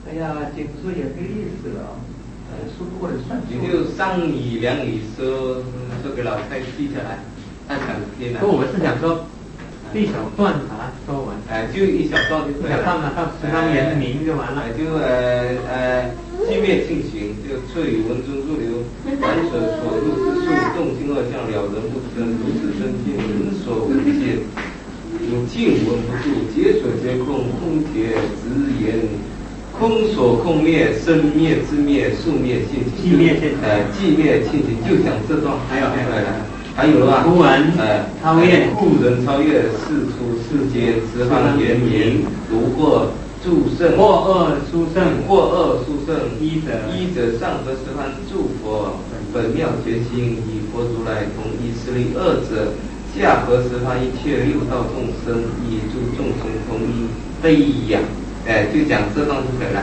哎呀，经书也没意思了，说不过来算数。 你就3语2语说给老太记下来，太想听了。 不，我是想说，一小段把它说完。 就一小段就可以了。 一小段嘛，到十方圆明就完了。 寂灭庆行，就彻语文中入流，凡所入之术，动静二相，了然不生，如此生尽，人所闻见，有静闻不住，解所皆空，空解直言。空所空灭，生灭之灭，数灭现行。 寂灭现行。 寂灭现行，就讲这段。还有了吧？ 图文超越， 故人超越，世出世间，十方圆明，如获诸圣， 或恶殊胜，依者上合十方诸佛，本妙觉心，与佛如来同一势力；二者下合十方一切六道众生，与诸众生同一悲仰。就讲这段就可以了。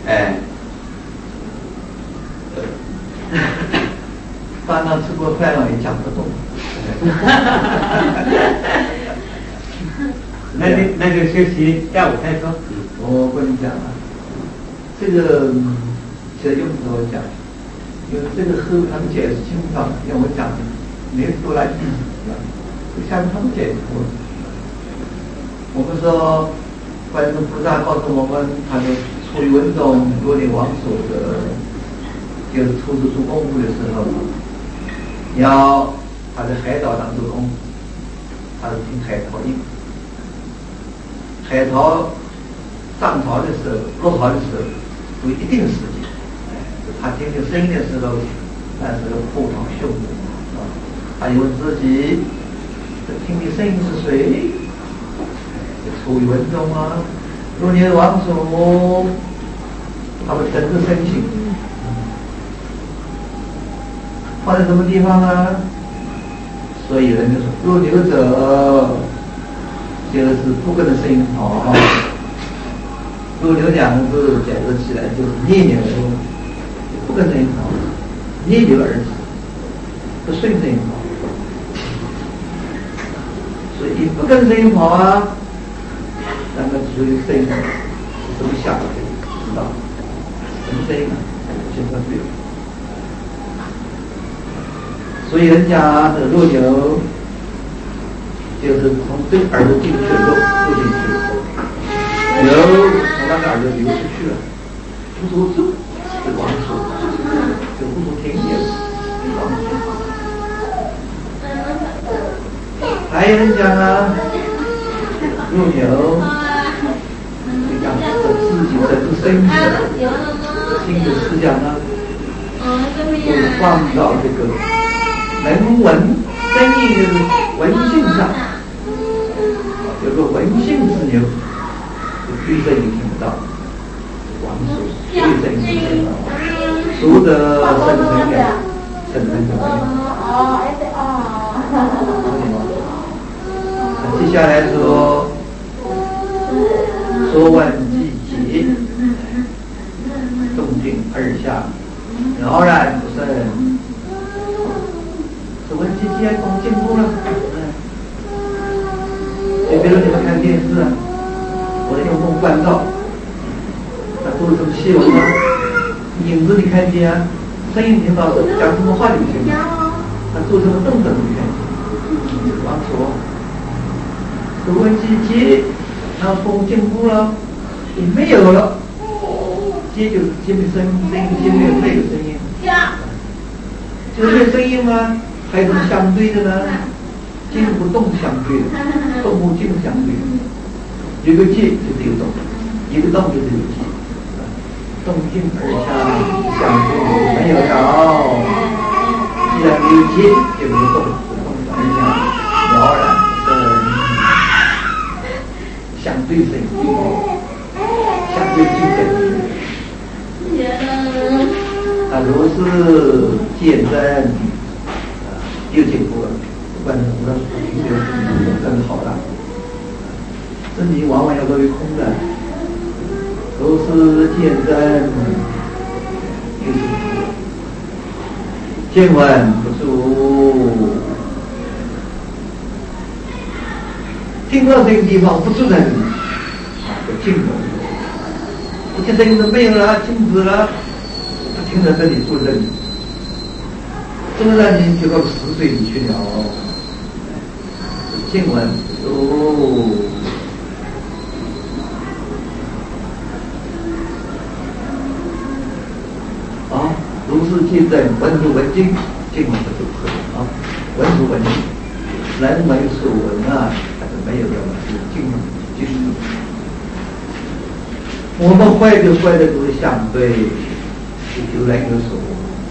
饭到吃过饭了也讲不动。 那就休息下午再说。 我跟你讲啊，这个其实用不着我讲，因为这个和他们解释清楚了，因为我讲没有多来意思，就下面他们解释过。我们说观世菩萨告诉我们，他的处于文中若念王所的，就是初次做功夫的时候，要他在海岛上做功夫，他是听海潮音，海潮上潮的时候、落潮的时候，有一定时间。他听见声音的时候，那时候波涛汹涌啊，他就问自己：这听的声音是谁？处于文中啊，若念王所，他们整个身形放在什么地方啊？所以人就说，若流者就是不跟着声音跑。若流两个字解释起来就是逆流，不跟声音跑，逆流而止，不顺声音跑。所以不跟声音跑啊，那么属于声音怎么下来知道？什么声音啊？先说对。所以人家这个若流就是从这个耳朵进去入进去，流从那个耳朵流出去了，不说走就往出，就不说停也往出。还有人讲啊，若流就讲自己的身体心的思想呢，就放到这个能闻声音的闻性上，有个闻性之流，虚声你听不到，王属虚声你听不到，俗的生成的，生成怎么样？接下来说问季节，动静二下，了然不生。说问季节动进步了。就比如你们看电视啊，我的用功关照，那都是什么戏文啊？影子你看见啊，声音听到，讲什么话你听到，那做什么动作你看见，往说。说问季节，然后风进步了，也没有了。接就是接的声音，接没有那个声音，就是这声音吗？还有什么相对的呢？静不动相对的，动不静相对的。一个静就是有动，一个动就是有静。动静而下相对没有了，既然没有静，就没有动，动而下了然。相对声音，相对竞争。如是见真，又进步了。不管我们评流更好了。真理往往要作为空的，如是见真，又进步了。见闻不住。听到这个地方不住在这里，就静了。 不听声音都没有了，静止了，不听人的你不认，真让你就到10岁里去了。静闻如是记证，闻如闻经，经闻不住啊，闻如闻经，人为所闻啊，还是没有的嘛，是经经。我们坏的都是相对，有人有所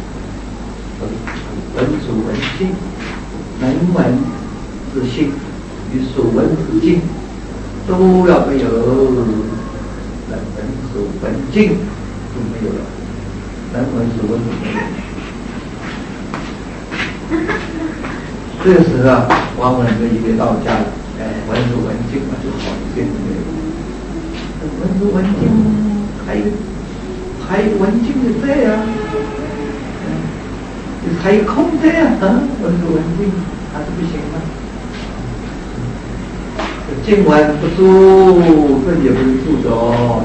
闻如闻经，能闻之心与所闻之经都要没有，能闻所闻经都没有了。能闻所闻没有，这个时候啊，往往就一个道家了，闻所闻经嘛，就好一点没有。闻所闻经，还有闻经的在啊，还有空在啊，闻所闻经还是不行吗？经闻不住，这也不是住的哦，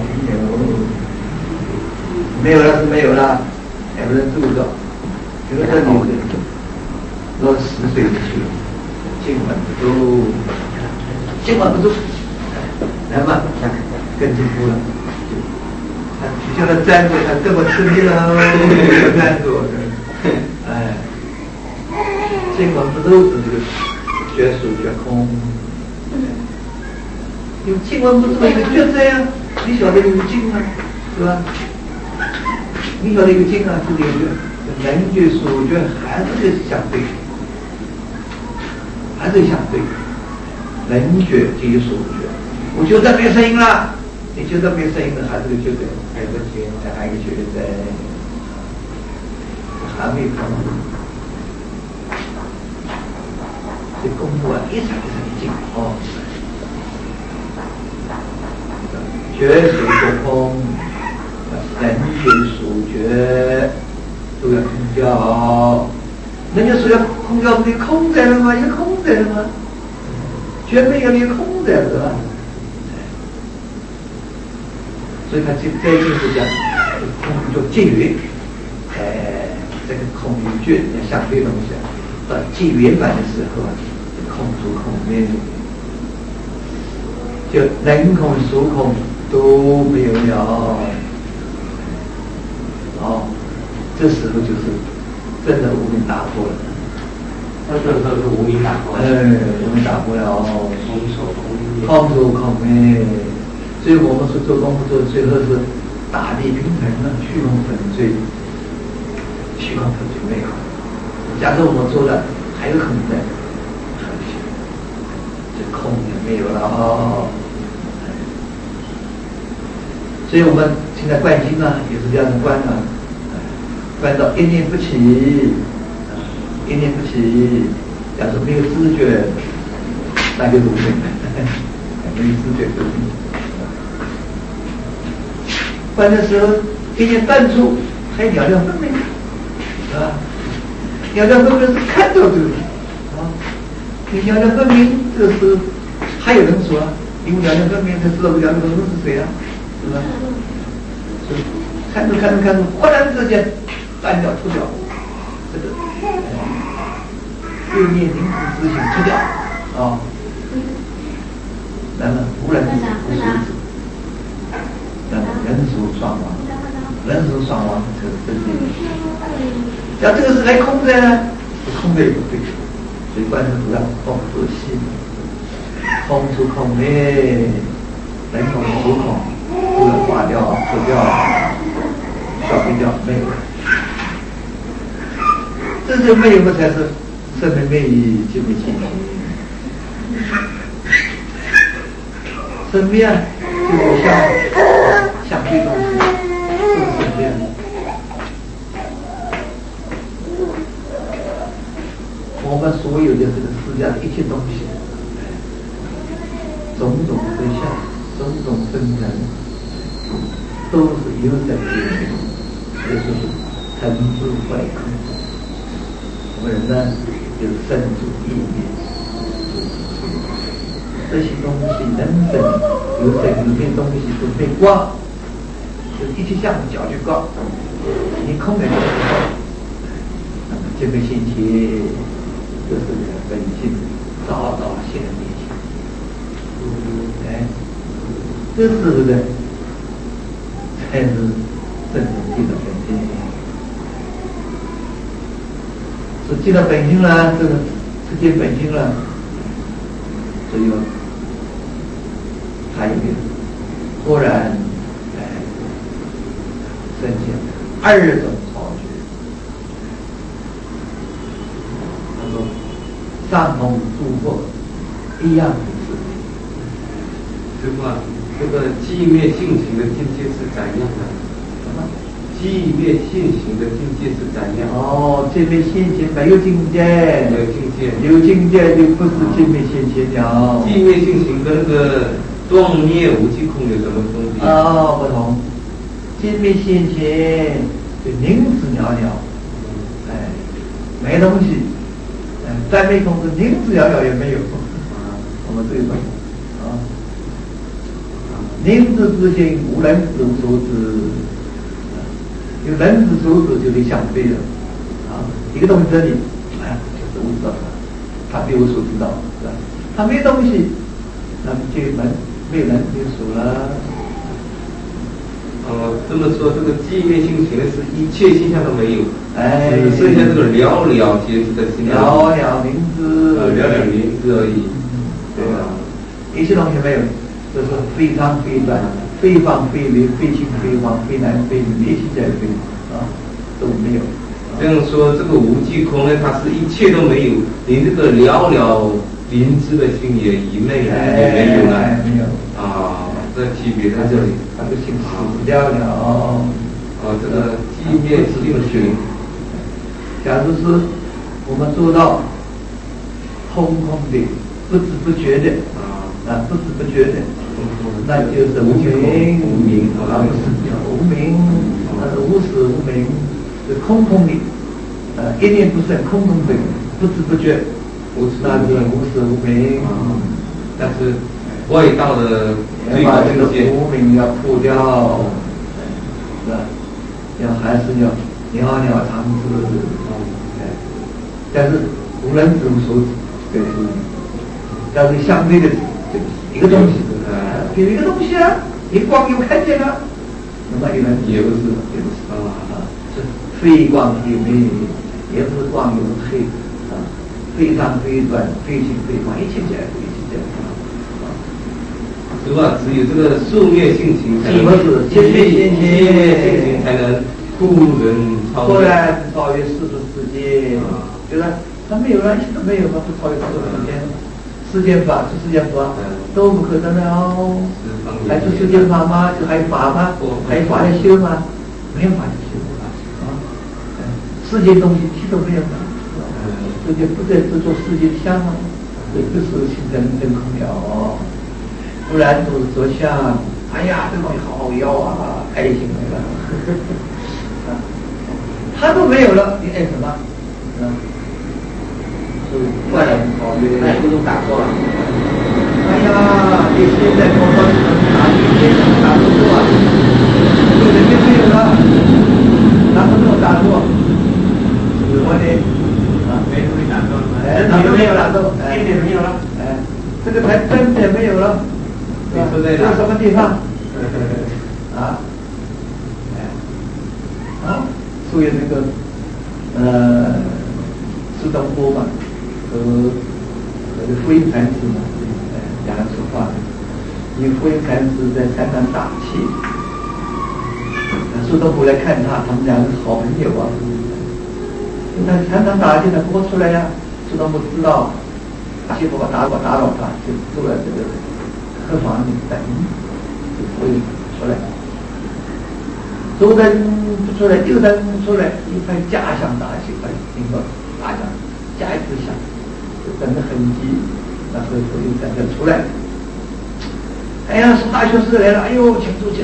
没有了是没有了，也不能住着。这个女人到10岁就去了，今晚不住，今晚不住，来嘛，跟进步了。你叫他站着，他这么吃力了，站着，今晚不住是这个觉数觉空。有今晚不住一个觉在啊，你晓得有静啊，是吧？你晓得一个经啊，是有个人觉所觉还是个相对，还是相对，人觉即有所觉。我觉得没声音了，你觉得没声音了，还是个觉得，还有个觉，还有个觉得，还没看到。这功夫啊，一场一场一进哦，觉所觉空。人觉所觉都要空掉，人家说要空掉，不就空在了吗？也空在了吗？觉没有也空在了，所以他这一句是讲空就寂缘，这个空与觉要相对东西，到寂缘版的时候啊，空出空灭，就人空属空都没有了。这时候就是真的无明打破了。 那这时候是无明打破了。 无明打破了，空手空灭。所以我们是做功夫做，最后是大力平衡了，虚空粉碎，虚空粉碎没有。假设我们做的还有空在，这空也没有了所以我们现在观经啊，也是这样的观啊。观到一念不起，一念不起，假如没有知觉，那就入定了，没有知觉入定。观的时候，一念淡出，还了了分明，是吧？了了分明是看到这个，你了了分明，这是还有人说，因为了了分明才知道了了分明是谁啊，是吧？所以看着，忽然之间。断掉出掉，这个六念凝固之心出掉那么忽然之间不是那么人属双亡，这是要这个是还空在呢，空在也不对，所以观世主要空出心，空出空灭，人空属空，都要化掉、除掉、消灭掉，没有了。这就没有么才是生命灭意就没清楚。生灭就是像对东西，就是生灭。我们所有的这个世界的一切东西，种种分相，种种分人，都是有在里面，也就是成住坏空。我们人呢，有生住意灭，这些东西人生有在里面东西都被挂， 就是一切相脚就高，你空的就高。那么这个心情就是本性早早现灭性，哎，这是不是才是真正记得本性？是记得本性了，这个是记本性了，只有还有一个突然生现二种超觉。他说上通诸佛一样的事情。 师父啊，这个寂灭性情的境界是怎样的？ 什么？ 寂灭性情的境界是怎样？ 哦，寂灭性情没有境界， 没有境界， 有境界就不是寂灭性情了。 寂灭性情跟那个断灭无际空有什么分别？ 哦，不同。寂灭性情就宁止了了，哎，没东西，在内空是宁止了了也没有。我们这种啊，宁止之心无人知无所知，有人知所知就得相对了啊。一个东西这里，就是我知道它比我所知道，是吧？它没东西，那么就没有人就数了。 这么说，这个寂灭性情的是一切现象都没有，只剩下这个了了觉知的心， 了了明知， 了了明知而已。 对啊，一切东西没有，就是非常非短，非方非微，非轻非黄，非难非女，一切在非啊，都没有。 这样说，这个无际空呢，它是一切都没有，连这个了了明知的心也一昧了，也没有了， 没有啊。这区别在这里， 它的心死掉了。 这个寂灭性情， 假如是我们做到空空的、不知不觉的不知不觉的，那就是无明，无明不是无明，无始无明，是空空的，一念不生，空空的，不知不觉，那是无始无明。 但是外道的要把这个无明要破掉，是吧？还是要了了常知，但是无人知无所知，对，但是相对的一个东西，有一个东西啊，你光有看见了，那么有人也不是， 是非光非昧，也不是光有黑非长非短，非轻非黄，一切皆非，一切皆非。 是吧？只有这个宿灭性情才能， 寂灭性情才能忽人超越， 超越世界，就是它没有了，一切都没有嘛，不超越这个时间，世间法是世间法，都不可能了。还是世间法吗？就还有法吗？还有法要修吗？没有法要修世界东西一切都没有了，世界不再执着世界相了，这个是心真空了。不然都是着相，哎呀，这东西好要啊，爱心没了，他都没有了，你爱什么？所以外人考虑，不用打错了。哎呀，你现在多少打，你现在打不过啊，有人就没有了，哪个没有打过？我的没东西打错了， 哪个没有打过？ 一点没有了， 这个才真的没有了。这是什么地方？所以那个释东坡嘛，和福音禅师嘛，两人说话，因为福音禅师在山上打气，释东坡来看他，他们两个是好朋友啊。那常常打气，他播出来呀，释东坡知道，打气不好打扰他，就坐在这个客房里等，就会出来。左等不出来，右等出来，一派假象打起来，听到打响，加一次响，就等着痕迹，那时候又等着出来。哎呀，是大学士来了，哎呦，请坐。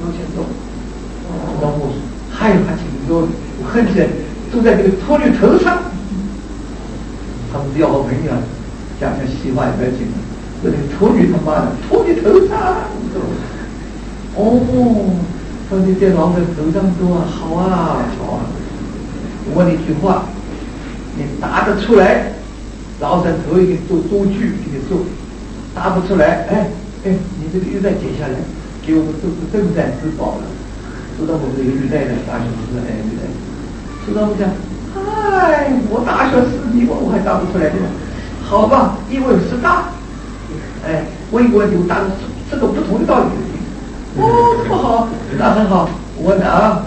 然后害怕请坐，我恨起来，坐在这个秃驴头上。他们是要好朋友，讲戏话也不要紧，这个秃驴他妈的秃驴头上， 说你在老人头上做啊，好啊好啊。我问你一句话，你答得出来，老人头给你做多句给你做，答不出来，你这个玉带解下来，给我们都是镇宅之宝了。知道我们这个玉带的大学士，玉带，知道不讲？我大学士你我还答不出来的，好吧，因为是大，我一个问题我答的这个不同的道理。这么好，那很好。我问啊，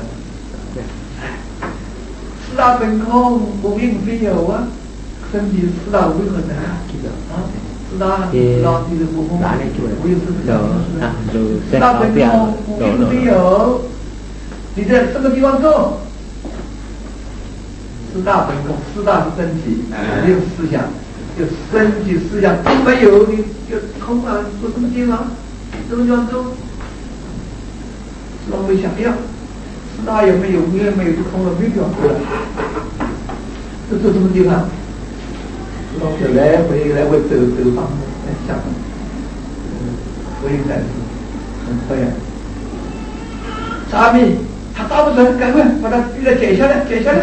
四大本空，无应非有啊，身体四大为何能啊？四大就是不空，无有是四大本空，无应非有。你在这个地方做，四大本空，四大是身体，没有思想，就身体思想都没有，你就空啊，做什么地方？这个地方做。我们想，四大也没有，无也没有，就空了，没地方做了。这做什么地方？我就来回走方想，所以才是很可怜。沙弥他答不出来，赶快把他玉带解下来，解下来。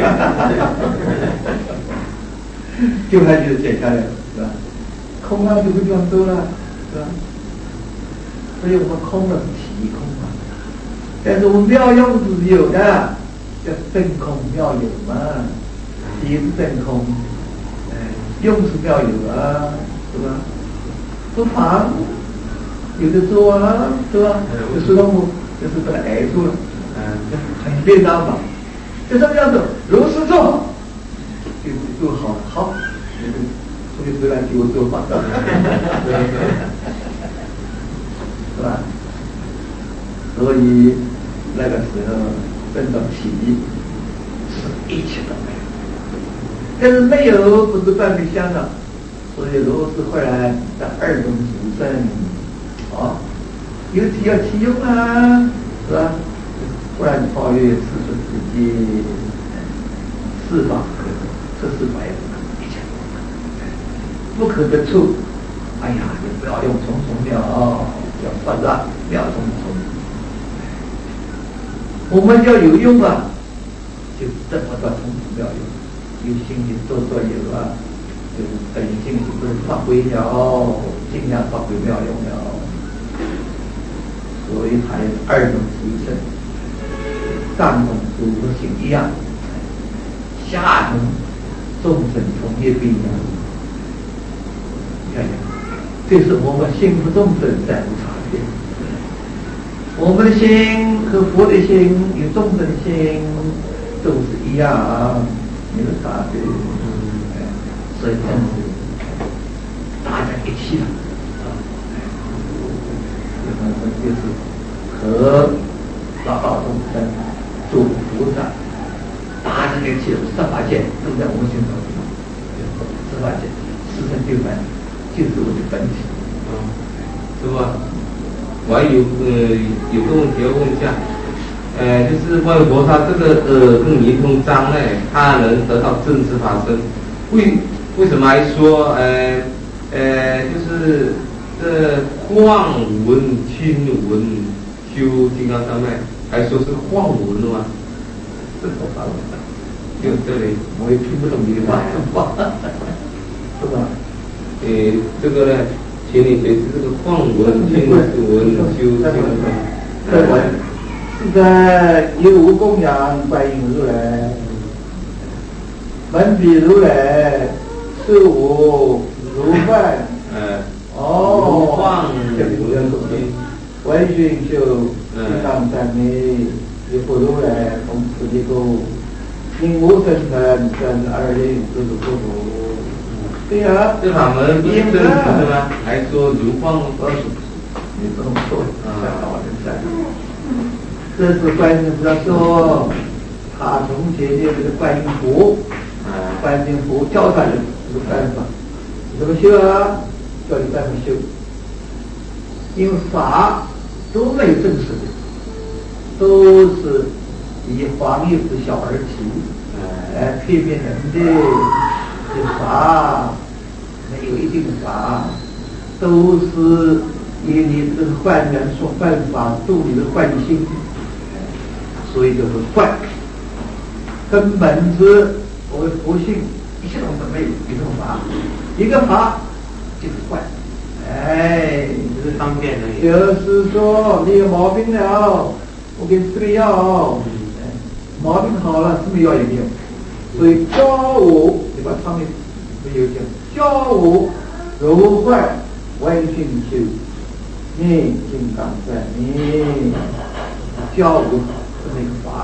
就他就解下来了，是吧？空了就没地方做了，是吧？所以我们空了是体空嘛。但是我们妙用是有的，叫真空妙有嘛，体是真空，用是妙有啊，是吧？不妨有的做啊，是吧？就是让我就是把它挨住了，很便当法。就这么样子，如实做，就好，好，出去回来给我做法，是吧？所以那个时候真的起是一切都没有，但是没有不是半壁相的，所以如是后来在二种主生，有体要体用啊，是吧？不然超越世俗世界，四法可得，这四法也不可，一切不可得处。哎呀，你不要用重重妙，要算了，妙重重。我们要有用啊，就这么多重重妙用，有心的做有啊，就是本性是不是发挥了，尽量发挥妙用了。所以还有二种出生，上种主性一样，下种众生从业不一样。看看，这是我们心和众生在无差别。我们的心和佛的心与众生的心都是一样，没有差别。所以真是大家一起了。就是和大道众生做菩萨，大家一起十八界都在我们心中，十八界四生六凡就是我的本体。 是吧？我还有个问题要问一下，就是观音菩萨这个跟迷通障碍，他能得到正知法身，为什么还说就是这幻闻、听闻修金刚三昧，还说是幻闻了吗？ 这个法文， 就这里我也听不懂你的话，是吧？ 这个呢，请你解释这个幻闻、听闻修金刚三昧。 这文是在有无供养观音如来，闻彼如来，是无如幻。闻讯修金刚三昧，有不如来同此一故，因无生成生二灵就是不如。对呀， 这法门不是真实的吗？还说如幻吗？ 你不能说，这是观音菩萨说，他从前的这个观音佛，观音佛教他的这个办法，怎么修啊？叫你办法修，因为法都没有证实的，都是以黄油的小儿体骗人的，这法没有一定的法，都是以你这个幻缘说幻法度你的幻心，所以就是幻。根本是我们佛性一切东西没有一种法，一个法就是幻。 只是方便而已。 就是说你有毛病了，我给你吃个药，毛病好了，什么药也没有。所以教我，你把上面没有讲，教我如幻为心修，你金刚在你教我的那个法，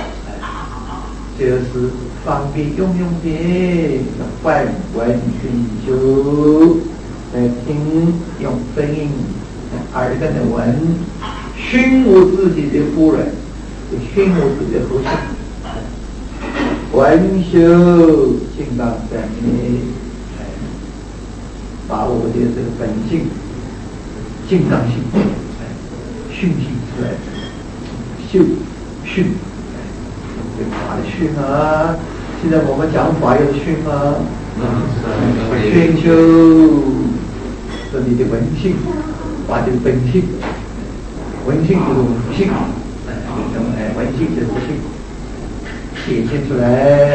就是方便用的幻为心修。来听用声音耳根的闻，熏我自己的夫人，熏我自己的喉性，闻修金刚在你，把我的这个本性金刚性熏习出来，修熏，这个法的熏啊，现在我们讲法要熏啊，熏修。是你的文性，法就是本性，文性就是福性，文性就是福性，体现出来。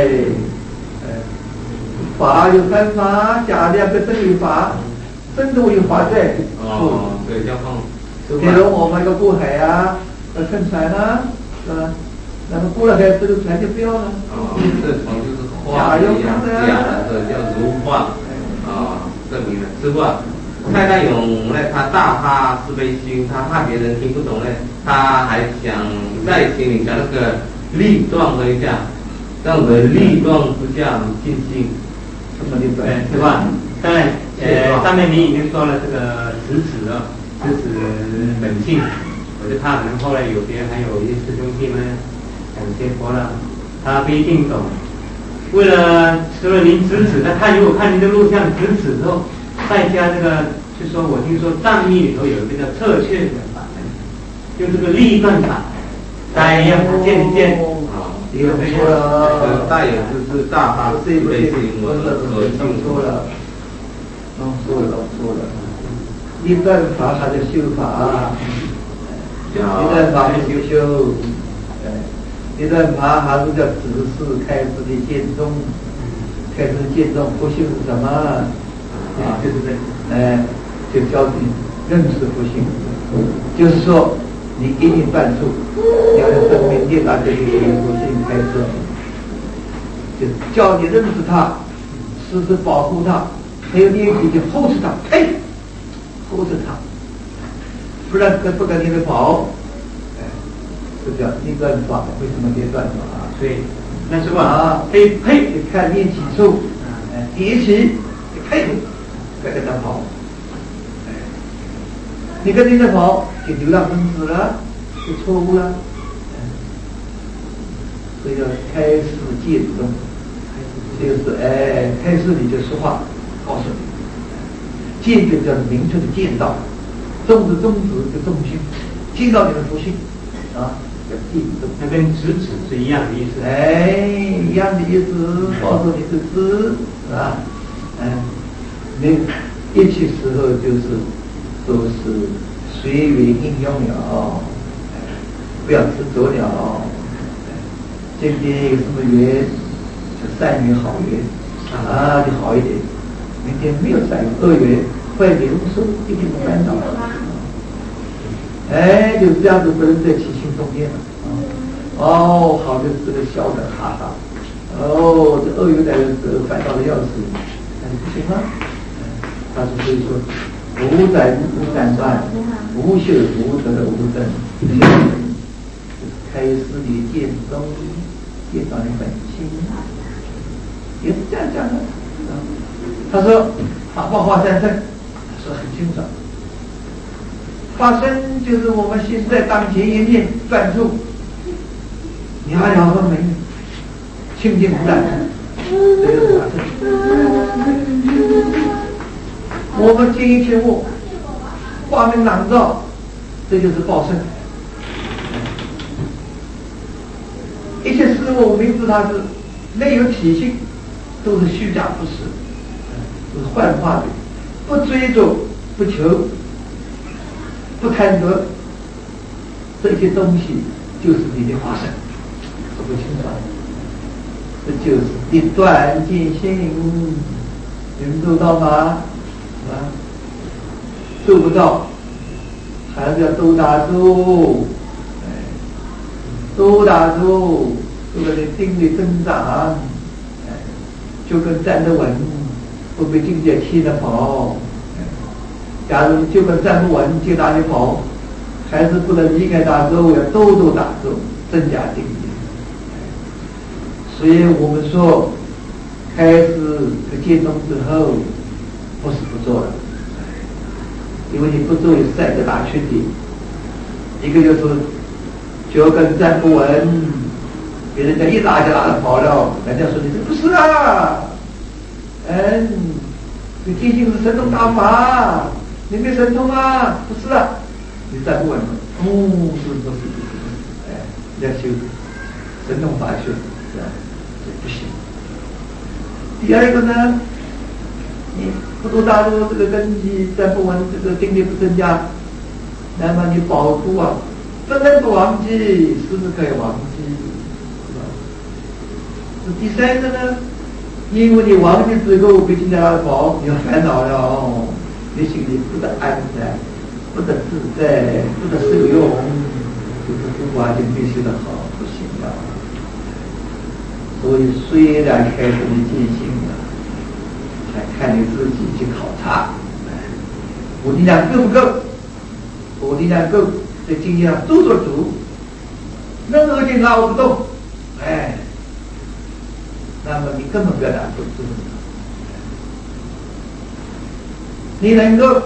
法有三法，假两个真有法，真的有法在。 对，要放。 比如我们要过海啊，要乘船啊，是吧？那么过了海，这个船就不要了。 这船就是画一样假的，叫如画。证明了，师傅啊。蔡大勇呢，他大怕慈悲心，他怕别人听不懂呢，他还想再请你讲那个立断的一下，让我们立断之下进行什么立断？ 对吧？在上面你已经说了这个直指了，直指本性，我就怕可能后来有别人还有一些师兄弟们讲些佛了，他不一定懂。为了除了您直指，那他如果看您的录像直指之后。再加这个，就说我听说藏医里头有一个叫特确的法门，用这个立断法，大家要见一见。 你有没错了？ 大有就是大发慈悲心，我弄错了，弄错了。立断法它叫修法，立断法是修，立断法还是叫指示开始的见宗，开始见宗不修是什么？就是就教你认识佛性，就是说你一定断处，要用生命力把这个佛性开始，就教你认识它，时时保护它，还有练习就护持它，护持它，不然不跟你的跑，这叫立断法。为什么立断法？ 所以那是吧？你看练几处，第一期配合。再跟他跑，你跟着跑就流浪分子了，就错误了。所以叫开示见宗，就是开示你就说话，告诉你，见就叫明确的见到，宗旨就宗心，见到你的福性啊，叫见宗。 那跟直指是一样的意思。 一样的意思，告诉你是知啊，那一切时候都是随缘应用了，不要执着了。今天有什么缘，就善缘好缘就好一点；明天没有善缘恶缘，坏缘无所一点不烦恼。就这样子不能再起心动念了。好的这个笑的哈哈，这恶缘来的时候烦恼的要死，那就不行了。他是所以说，无在无感断，无修无得无证，开始的见宗，见到你本心，也是这样讲的。他说法报化三生，他说很清楚，发生就是我们现在当前一念专注，你还了分没有？清净无染，这就是发生。我们见一切物，光明朗照，这就是报身。一切事物明知它是没有体性，都是虚假不实，都是幻化的，不追逐不求， 不贪得，这些东西就是你的化身，这不清楚。这就是一段进行，你们做到吗？啊，做不到，还是要多打坐，多打坐，这个你定力增长，就跟站得稳，不被境界踢着跑。假如就跟站不稳，去哪里跑？还是不能离开打坐，要多打坐，增加定力。所以我们说，开始渐动之后，不是不做了，因为你不做有三个大缺点，一个就是脚跟站不稳，别人家一拉就拉着跑了，人家说你这不是啊，你静心是神通大法，你没神通啊，不是啊，你站不稳，不是，要修神通法修，是吧？不行。第二个呢，你不多大陆这个根基站不稳，这个定力不增加，那么你保住啊，不能不忘记，时时可以忘记，是吧？第三个呢，因为你忘记之后被人家跑，你要烦恼了，你心里不得安在，不得自在，不得受用，就是不完全必须的好，不行了。所以虽然开始你进行了，还看你自己去考察，我力量够不够？我力量够，在经验上做主，任何劲拉我不动，那么你根本不要打坐，你能够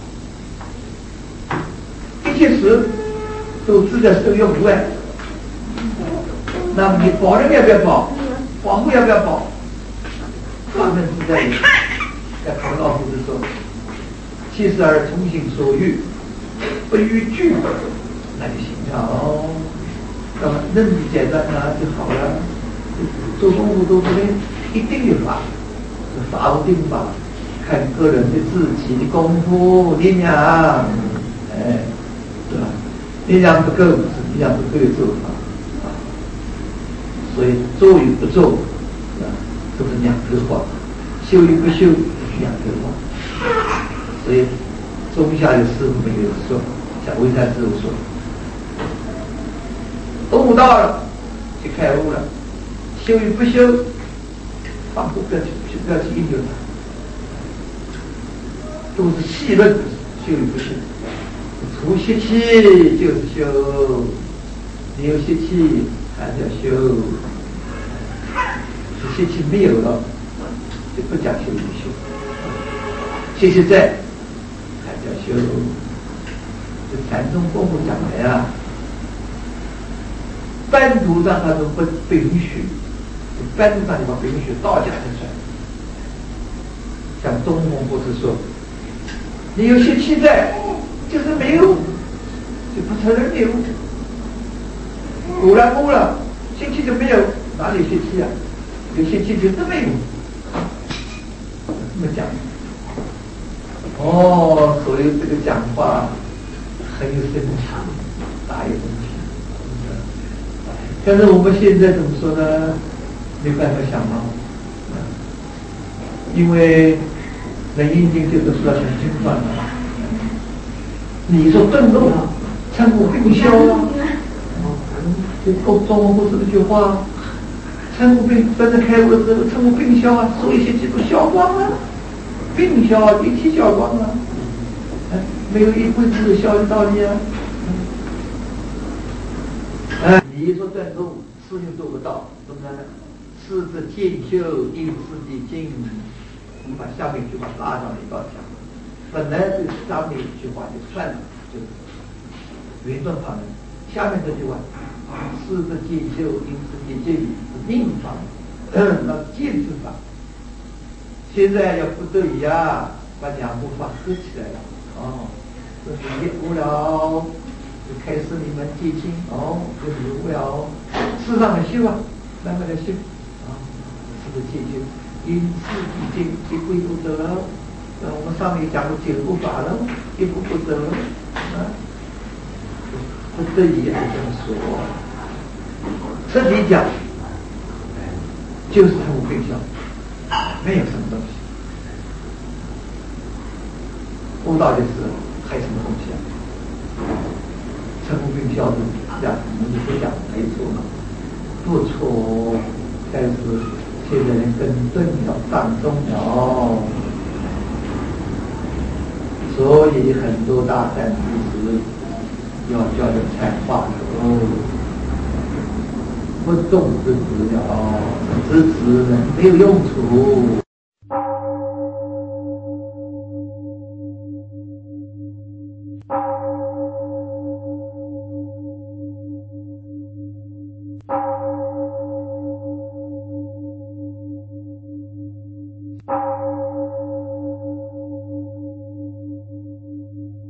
一切时都自在受用无碍，那么你保人要不要保？保护要不要保？放任自在里，在考老夫子说：“70而从心所欲，不逾矩，那就行了。那么任意简单啊就好了。做功夫都是一定有法，法无定法，看个人的自己的功夫力量，对吧？力量不够，力量不够做法。”所以做与不做，都是两头话；修与不修，两头话。所以中下的师傅们有说，像微山师傅说，悟到了就开悟了，修与不修，放不要去研究它，都是细论，修与不修。除习气就是修，你有习气还是要修，习气没有了就不讲修与不修，习气在还是要修。这禅宗功夫讲来啊，班图上他都不允许，班图上你把不允许道家的出来。像东风不是说，你有习气在，就是没有，就不承认有。果然悟了，习气就没有，哪里习气啊？有习气就是没有。这么讲，所以这个讲话很有深情，大有深情。但是我们现在怎么说呢？没办法想到，因为人已经这个说很清楚了。你说顿动，参悟并消啊，就中国这个句话，参悟并真正开悟的时候，参悟并消啊，所有习气都消光了，并消一起消光了，没有一辈子消的道理啊。你说顿动，事情做不到，怎么呢？是之渐修，因事的精。我们把下面一句话拉上来一道讲，本来对上面一句话就算了，就是云顿法门。下面这句话，事之渐修，因事的精是命法，那渐之法。现在要不得已啊，把两部法合起来了。这是一无聊，就开始你们接近这是无聊，事上的修啊，慢慢的修事之渐修。因事的精，一归不得， 我们上面讲过9不法了，1不不得啊，这也是这么说。彻底讲，就是贪污并销，没有什么东西。悟道的时候还有什么东西啊？贪污并销是这样，我们就讲没错嘛，不错，但是现在人根本要上中了。所以很多大善知识要叫人才化了，不动之子了，知识呢没有用处。